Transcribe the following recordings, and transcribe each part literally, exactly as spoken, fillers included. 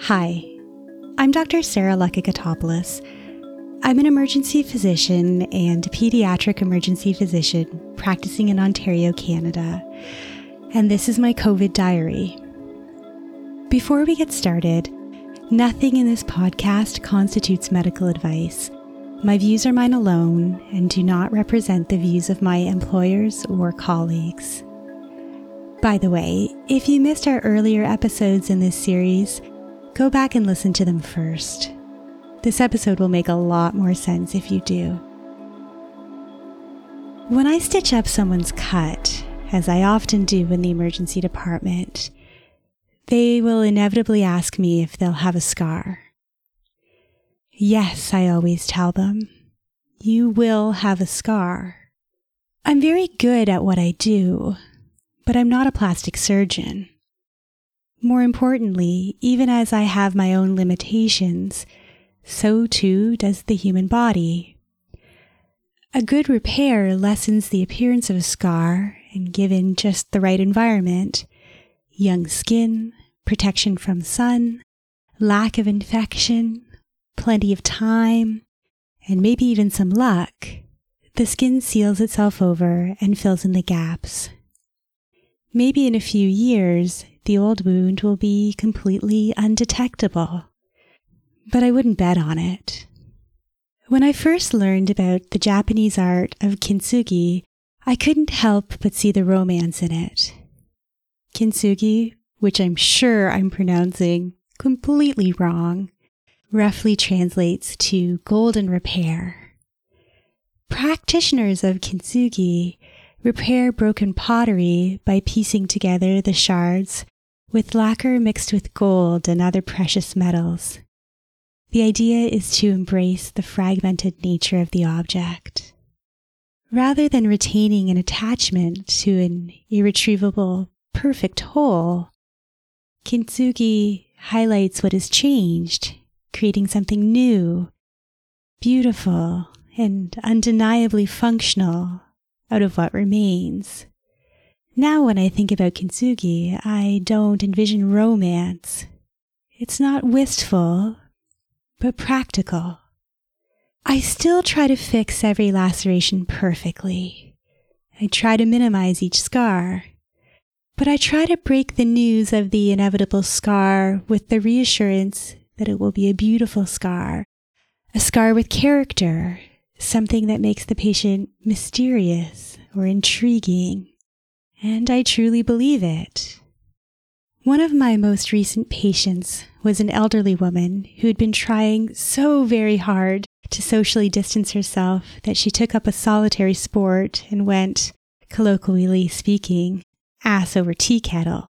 Hi, I'm Doctor Sarah Lekikatopoulos. I'm an emergency physician and a pediatric emergency physician practicing in Ontario, Canada, and this is my COVID diary. Before we get started, nothing in this podcast constitutes medical advice. My views are mine alone and do not represent the views of my employers or colleagues. By the way, if you missed our earlier episodes in this series, go back and listen to them first. This episode will make a lot more sense if you do. When I stitch up someone's cut, as I often do in the emergency department, they will inevitably ask me if they'll have a scar. Yes, I always tell them, you will have a scar. I'm very good at what I do, but I'm not a plastic surgeon. More importantly, even as I have my own limitations, so too does the human body. A good repair lessens the appearance of a scar, and given just the right environment, young skin, protection from sun, lack of infection, plenty of time, and maybe even some luck, the skin seals itself over and fills in the gaps. Maybe in a few years, the old wound will be completely undetectable. But I wouldn't bet on it. When I first learned about the Japanese art of kintsugi, I couldn't help but see the romance in it. Kintsugi, which I'm sure I'm pronouncing completely wrong, roughly translates to golden repair. Practitioners of kintsugi repair broken pottery by piecing together the shards with lacquer mixed with gold and other precious metals. The idea is to embrace the fragmented nature of the object. Rather than retaining an attachment to an irretrievable, perfect whole, kintsugi highlights what has changed, creating something new, beautiful, and undeniably functional out of what remains. Now when I think about kintsugi, I don't envision romance. It's not wistful, but practical. I still try to fix every laceration perfectly. I try to minimize each scar, but I try to break the news of the inevitable scar with the reassurance that it will be a beautiful scar, a scar with character, something that makes the patient mysterious or intriguing. And I truly believe it. One of my most recent patients was an elderly woman who had been trying so very hard to socially distance herself that she took up a solitary sport and went, colloquially speaking, ass over tea kettle.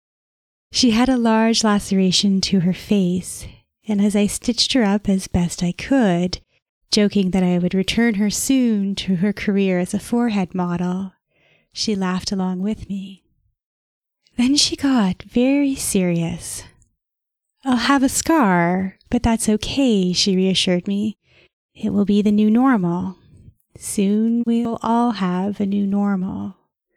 She had a large laceration to her face, and as I stitched her up as best I could, joking that I would return her soon to her career as a forehead model, she laughed along with me. Then she got very serious. I'll have a scar, but that's okay, she reassured me. It will be the new normal. Soon we'll all have a new normal.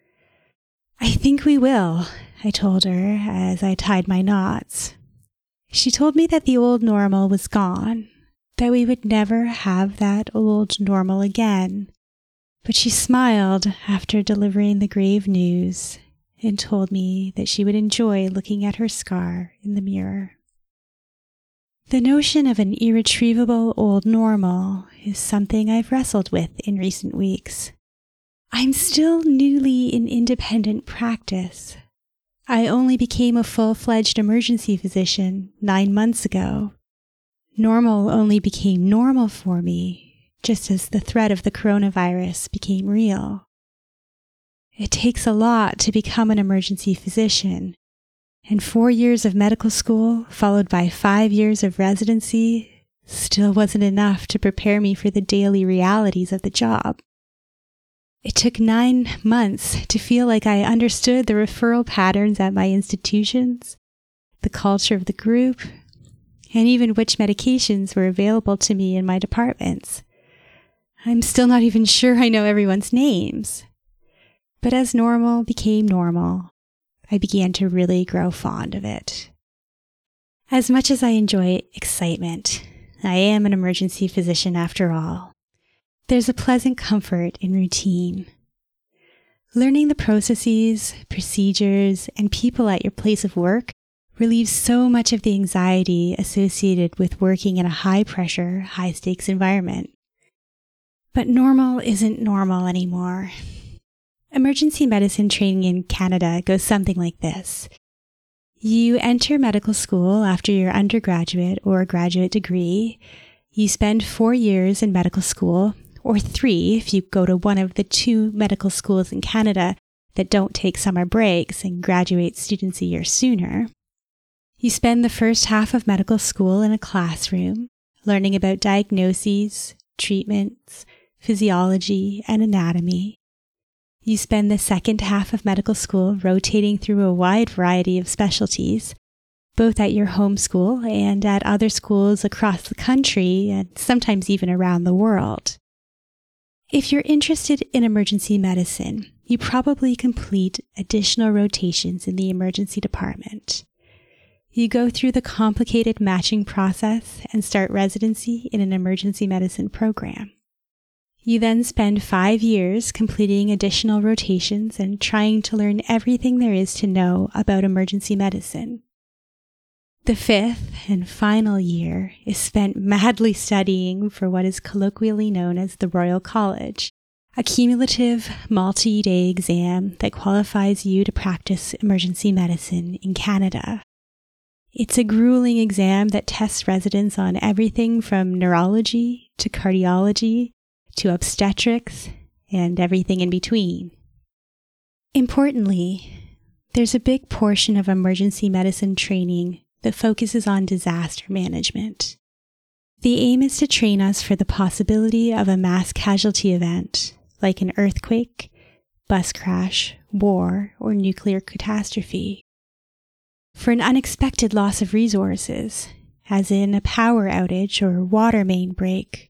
I think we will, I told her as I tied my knots. She told me that the old normal was gone, that we would never have that old normal again. But she smiled after delivering the grave news and told me that she would enjoy looking at her scar in the mirror. The notion of an irretrievable old normal is something I've wrestled with in recent weeks. I'm still newly in independent practice. I only became a full-fledged emergency physician nine months ago. Normal only became normal for me, just as the threat of the coronavirus became real. It takes a lot to become an emergency physician, and four years of medical school, followed by five years of residency, still wasn't enough to prepare me for the daily realities of the job. It took nine months to feel like I understood the referral patterns at my institutions, the culture of the group, and even which medications were available to me in my departments. I'm still not even sure I know everyone's names. But as normal became normal, I began to really grow fond of it. As much as I enjoy excitement, I am an emergency physician after all. There's a pleasant comfort in routine. Learning the processes, procedures, and people at your place of work relieves so much of the anxiety associated with working in a high-pressure, high-stakes environment. But normal isn't normal anymore. Emergency medicine training in Canada goes something like this. You enter medical school after your undergraduate or graduate degree. You spend four years in medical school, or three if you go to one of the two medical schools in Canada that don't take summer breaks and graduate students a year sooner. You spend the first half of medical school in a classroom, learning about diagnoses, treatments, physiology, and anatomy. You spend the second half of medical school rotating through a wide variety of specialties, both at your home school and at other schools across the country and sometimes even around the world. If you're interested in emergency medicine, you probably complete additional rotations in the emergency department. You go through the complicated matching process and start residency in an emergency medicine program. You then spend five years completing additional rotations and trying to learn everything there is to know about emergency medicine. The fifth and final year is spent madly studying for what is colloquially known as the Royal College, a cumulative multi-day exam that qualifies you to practice emergency medicine in Canada. It's a grueling exam that tests residents on everything from neurology to cardiology to obstetrics and everything in between. Importantly, there's a big portion of emergency medicine training that focuses on disaster management. The aim is to train us for the possibility of a mass casualty event, like an earthquake, bus crash, war, or nuclear catastrophe. For an unexpected loss of resources, as in a power outage or water main break,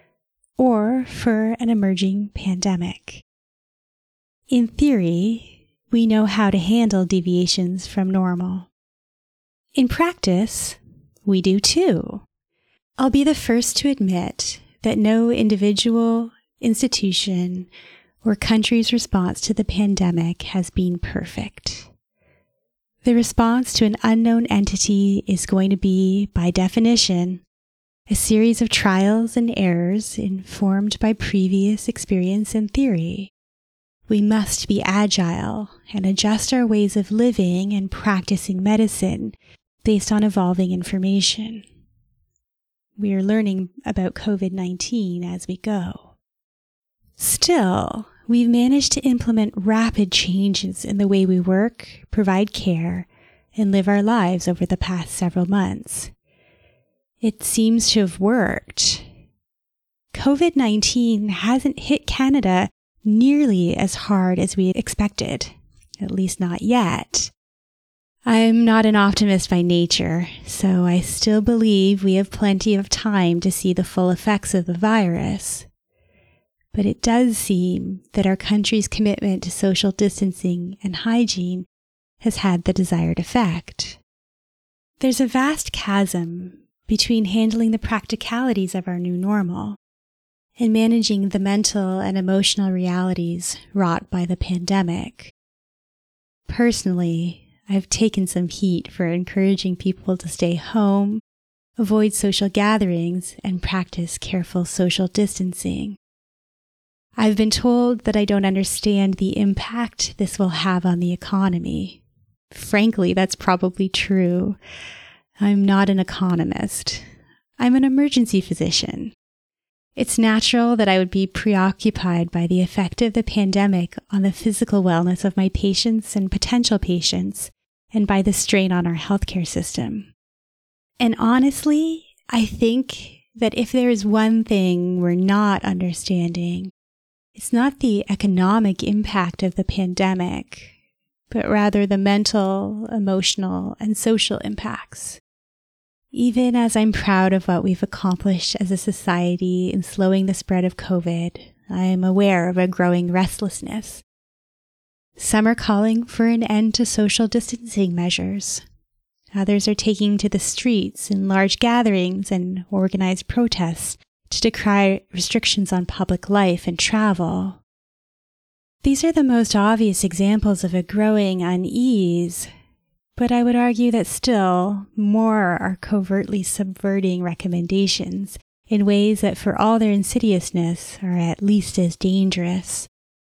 or for an emerging pandemic. In theory, we know how to handle deviations from normal. In practice, we do too. I'll be the first to admit that no individual, institution, or country's response to the pandemic has been perfect. The response to an unknown entity is going to be, by definition, a series of trials and errors informed by previous experience and theory. We must be agile and adjust our ways of living and practicing medicine based on evolving information. We are learning about covid nineteen as we go. Still, we've managed to implement rapid changes in the way we work, provide care, and live our lives over the past several months. It seems to have worked. covid nineteen hasn't hit Canada nearly as hard as we expected, at least not yet. I'm not an optimist by nature, so I still believe we have plenty of time to see the full effects of the virus. But it does seem that our country's commitment to social distancing and hygiene has had the desired effect. There's a vast chasm between handling the practicalities of our new normal and managing the mental and emotional realities wrought by the pandemic. Personally, I've taken some heat for encouraging people to stay home, avoid social gatherings, and practice careful social distancing. I've been told that I don't understand the impact this will have on the economy. Frankly, that's probably true. I'm not an economist. I'm an emergency physician. It's natural that I would be preoccupied by the effect of the pandemic on the physical wellness of my patients and potential patients, and by the strain on our healthcare system. And honestly, I think that if there is one thing we're not understanding, it's not the economic impact of the pandemic, but rather the mental, emotional, and social impacts. Even as I'm proud of what we've accomplished as a society in slowing the spread of COVID, I am aware of a growing restlessness. Some are calling for an end to social distancing measures. Others are taking to the streets in large gatherings and organized protests to decry restrictions on public life and travel. These are the most obvious examples of a growing unease, but I would argue that still more are covertly subverting recommendations in ways that, for all their insidiousness, are at least as dangerous.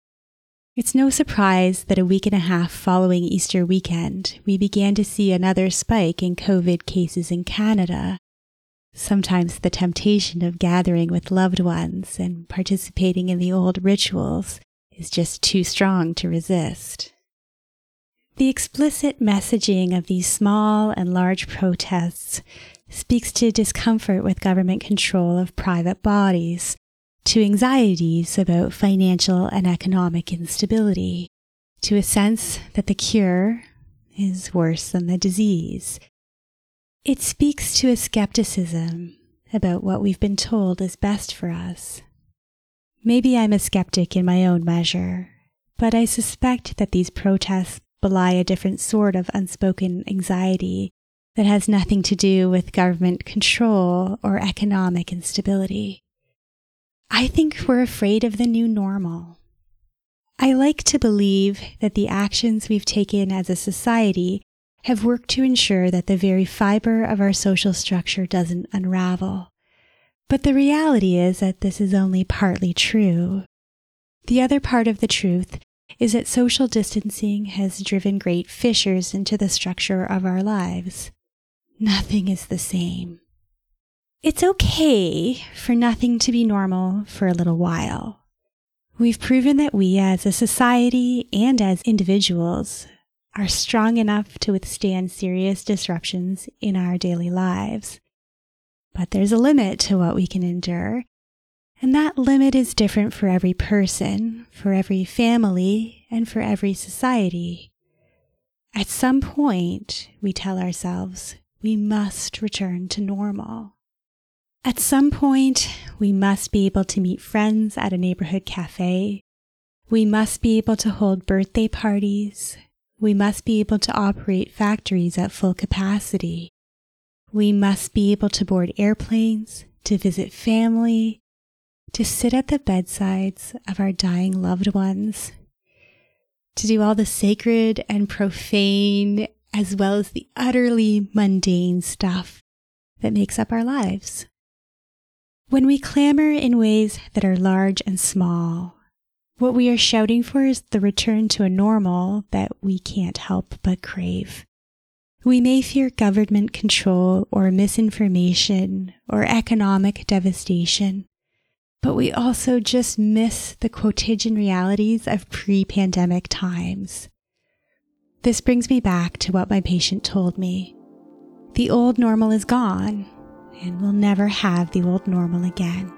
It's no surprise that a week and a half following Easter weekend, we began to see another spike in COVID cases in Canada. Sometimes the temptation of gathering with loved ones and participating in the old rituals is just too strong to resist. The explicit messaging of these small and large protests speaks to discomfort with government control of private bodies, to anxieties about financial and economic instability, to a sense that the cure is worse than the disease. It speaks to a skepticism about what we've been told is best for us. Maybe I'm a skeptic in my own measure, but I suspect that these protests belie a different sort of unspoken anxiety that has nothing to do with government control or economic instability. I think we're afraid of the new normal. I like to believe that the actions we've taken as a society have worked to ensure that the very fiber of our social structure doesn't unravel. But the reality is that this is only partly true. The other part of the truth is that social distancing has driven great fissures into the structure of our lives. Nothing is the same. It's okay for nothing to be normal for a little while. We've proven that we as a society and as individuals are strong enough to withstand serious disruptions in our daily lives. But there's a limit to what we can endure, and that limit is different for every person, for every family, and for every society. At some point, we tell ourselves, we must return to normal. At some point, we must be able to meet friends at a neighborhood cafe. We must be able to hold birthday parties. We must be able to operate factories at full capacity. We must be able to board airplanes, to visit family, to sit at the bedsides of our dying loved ones, to do all the sacred and profane as well as the utterly mundane stuff that makes up our lives. When we clamor in ways that are large and small, what we are shouting for is the return to a normal that we can't help but crave. We may fear government control or misinformation or economic devastation, but we also just miss the quotidian realities of pre-pandemic times. This brings me back to what my patient told me. The old normal is gone, and we'll never have the old normal again.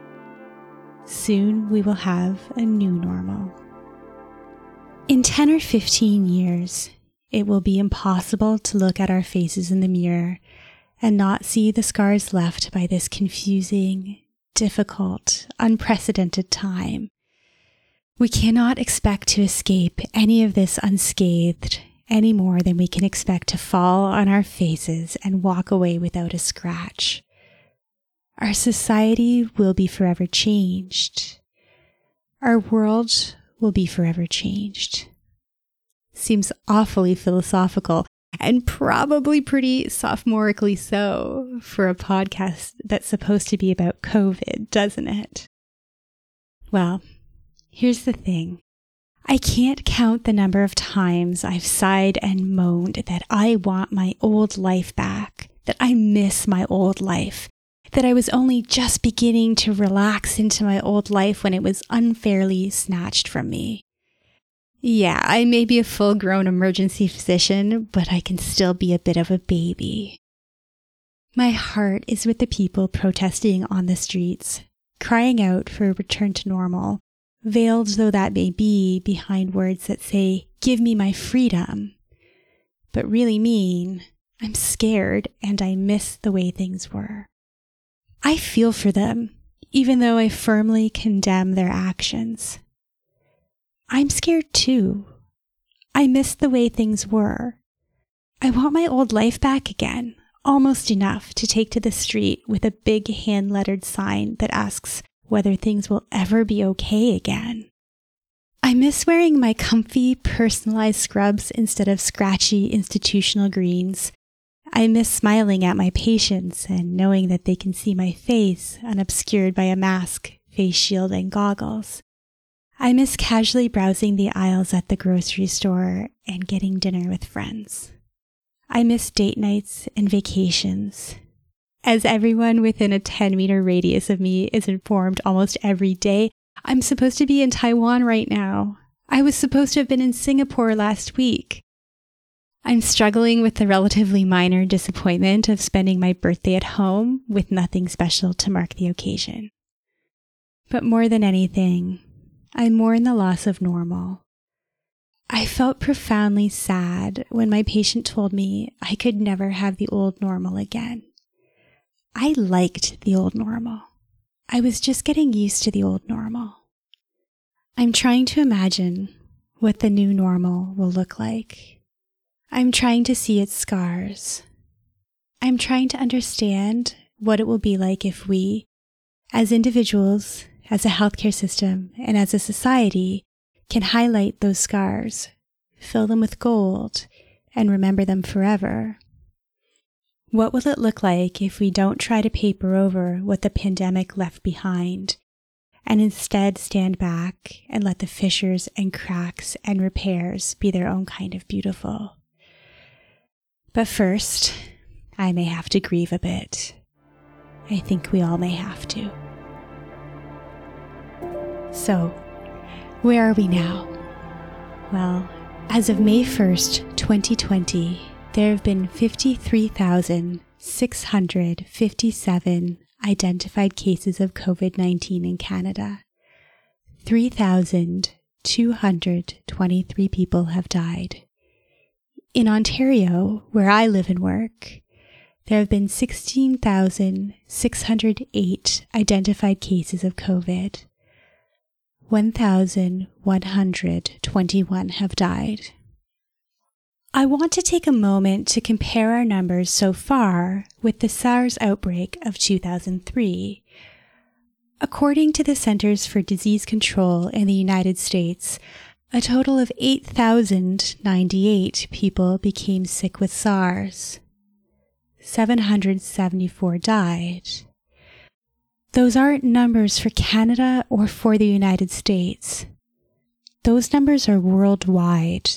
Soon we will have a new normal. In ten or fifteen years, it will be impossible to look at our faces in the mirror and not see the scars left by this confusing, difficult, unprecedented time. We cannot expect to escape any of this unscathed any more than we can expect to fall on our faces and walk away without a scratch. Our society will be forever changed. Our world will be forever changed. Seems awfully philosophical and probably pretty sophomorically so for a podcast that's supposed to be about COVID, doesn't it? Well, here's the thing. I can't count the number of times I've sighed and moaned that I want my old life back, that I miss my old life, that I was only just beginning to relax into my old life when it was unfairly snatched from me. Yeah, I may be a full-grown emergency physician, but I can still be a bit of a baby. My heart is with the people protesting on the streets, crying out for a return to normal, veiled though that may be behind words that say, "Give me my freedom," but really mean, "I'm scared and I miss the way things were." I feel for them, even though I firmly condemn their actions. I'm scared too. I miss the way things were. I want my old life back again, almost enough to take to the street with a big hand-lettered sign that asks whether things will ever be okay again. I miss wearing my comfy, personalized scrubs instead of scratchy institutional greens. I miss smiling at my patients and knowing that they can see my face unobscured by a mask, face shield, and goggles. I miss casually browsing the aisles at the grocery store and getting dinner with friends. I miss date nights and vacations. As everyone within a ten meter radius of me is informed almost every day, I'm supposed to be in Taiwan right now. I was supposed to have been in Singapore last week. I'm struggling with the relatively minor disappointment of spending my birthday at home with nothing special to mark the occasion. But more than anything, I mourn the loss of normal. I felt profoundly sad when my patient told me I could never have the old normal again. I liked the old normal. I was just getting used to the old normal. I'm trying to imagine what the new normal will look like. I'm trying to see its scars. I'm trying to understand what it will be like if we, as individuals, as a healthcare system, and as a society, can highlight those scars, fill them with gold, and remember them forever. What will it look like if we don't try to paper over what the pandemic left behind, and instead stand back and let the fissures and cracks and repairs be their own kind of beautiful? But first, I may have to grieve a bit. I think we all may have to. So, where are we now? Well, as of May first, twenty twenty, there have been fifty-three thousand six hundred fifty-seven identified cases of covid nineteen in Canada. three thousand two hundred twenty-three people have died. In Ontario, where I live and work, there have been sixteen thousand six hundred eight identified cases of COVID. one thousand one hundred twenty-one have died. I want to take a moment to compare our numbers so far with the SARS outbreak of two thousand three. According to the Centers for Disease Control in the United States, a total of eight thousand ninety-eight people became sick with SARS. seven hundred seventy-four died. Those aren't numbers for Canada or for the United States. Those numbers are worldwide.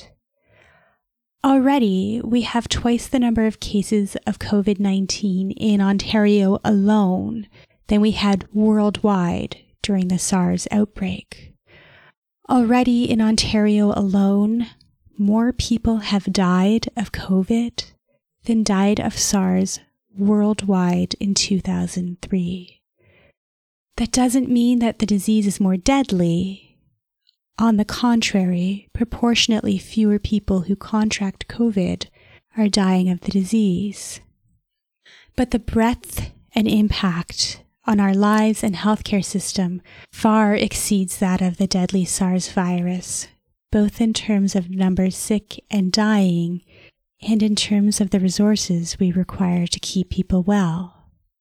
Already, we have twice the number of cases of covid nineteen in Ontario alone than we had worldwide during the SARS outbreak. Already in Ontario alone, more people have died of COVID than died of SARS worldwide in two thousand three. That doesn't mean that the disease is more deadly. On the contrary, proportionately fewer people who contract COVID are dying of the disease. But the breadth and impact on our lives and healthcare system far exceeds that of the deadly SARS virus, both in terms of numbers sick and dying, and in terms of the resources we require to keep people well.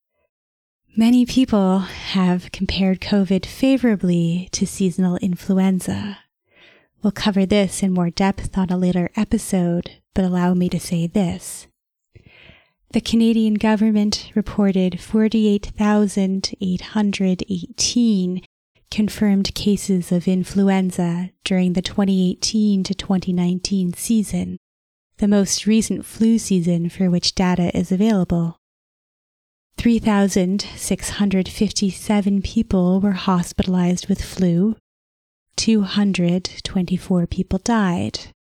Many people have compared COVID favorably to seasonal influenza. We'll cover this in more depth on a later episode, but allow me to say this. The Canadian government reported forty-eight thousand eight hundred eighteen confirmed cases of influenza during the twenty eighteen to twenty nineteen season, the most recent flu season for which data is available. three thousand six hundred fifty-seven people were hospitalized with flu. two hundred twenty-four people died.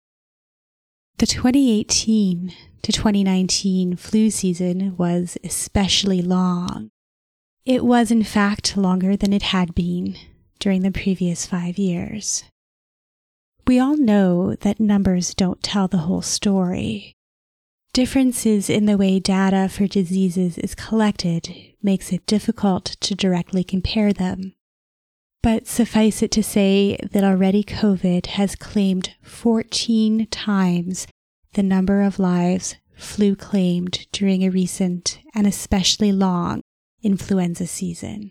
The twenty eighteen to twenty nineteen flu season was especially long. It was, in fact, longer than it had been during the previous five years. We all know that numbers don't tell the whole story. Differences in the way data for diseases is collected makes it difficult to directly compare them. But suffice it to say that already COVID has claimed fourteen times the number of lives flu claimed during a recent and especially long influenza season.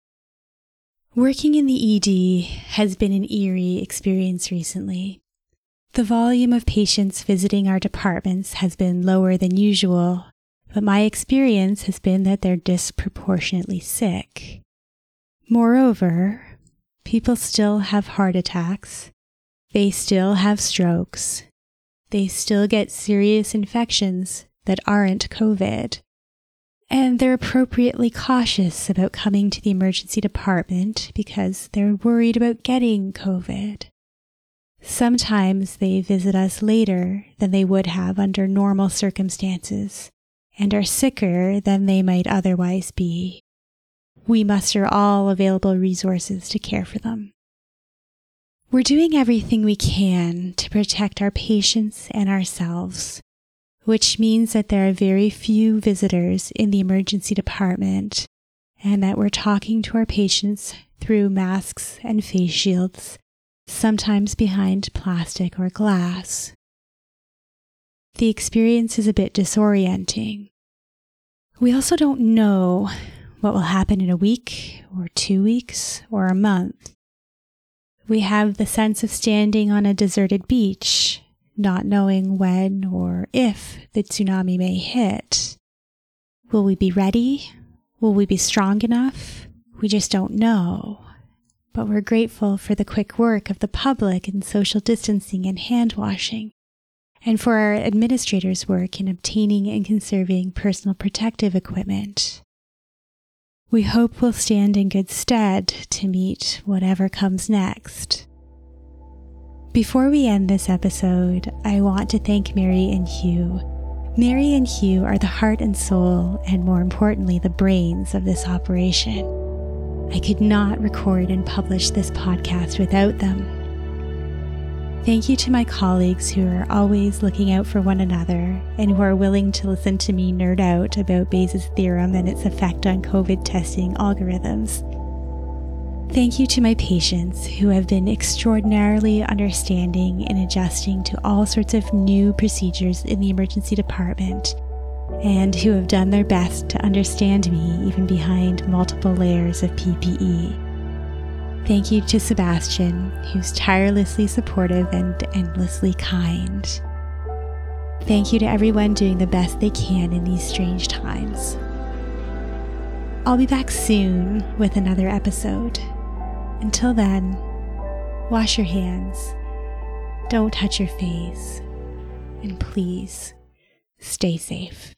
Working in the E D has been an eerie experience recently. The volume of patients visiting our departments has been lower than usual, but my experience has been that they're disproportionately sick. Moreover, people still have heart attacks, they still have strokes, they still get serious infections that aren't COVID, and they're appropriately cautious about coming to the emergency department because they're worried about getting COVID. Sometimes they visit us later than they would have under normal circumstances and are sicker than they might otherwise be. We muster all available resources to care for them. We're doing everything we can to protect our patients and ourselves, which means that there are very few visitors in the emergency department and that we're talking to our patients through masks and face shields, sometimes behind plastic or glass. The experience is a bit disorienting. We also don't know what will happen in a week or two weeks or a month. We have the sense of standing on a deserted beach, not knowing when or if the tsunami may hit. Will we be ready? Will we be strong enough? We just don't know. But we're grateful for the quick work of the public in social distancing and hand washing, and for our administrators' work in obtaining and conserving personal protective equipment. We hope we'll stand in good stead to meet whatever comes next. Before we end this episode, I want to thank Mary and Hugh. Mary and Hugh are the heart and soul, and more importantly, the brains of this operation. I could not record and publish this podcast without them. Thank you to my colleagues who are always looking out for one another and who are willing to listen to me nerd out about Bayes' theorem and its effect on COVID testing algorithms. Thank you to my patients who have been extraordinarily understanding in adjusting to all sorts of new procedures in the emergency department, and who have done their best to understand me even behind multiple layers of P P E. Thank you to Sebastian, who's tirelessly supportive and endlessly kind. Thank you to everyone doing the best they can in these strange times. I'll be back soon with another episode. Until then, wash your hands, don't touch your face, and please stay safe.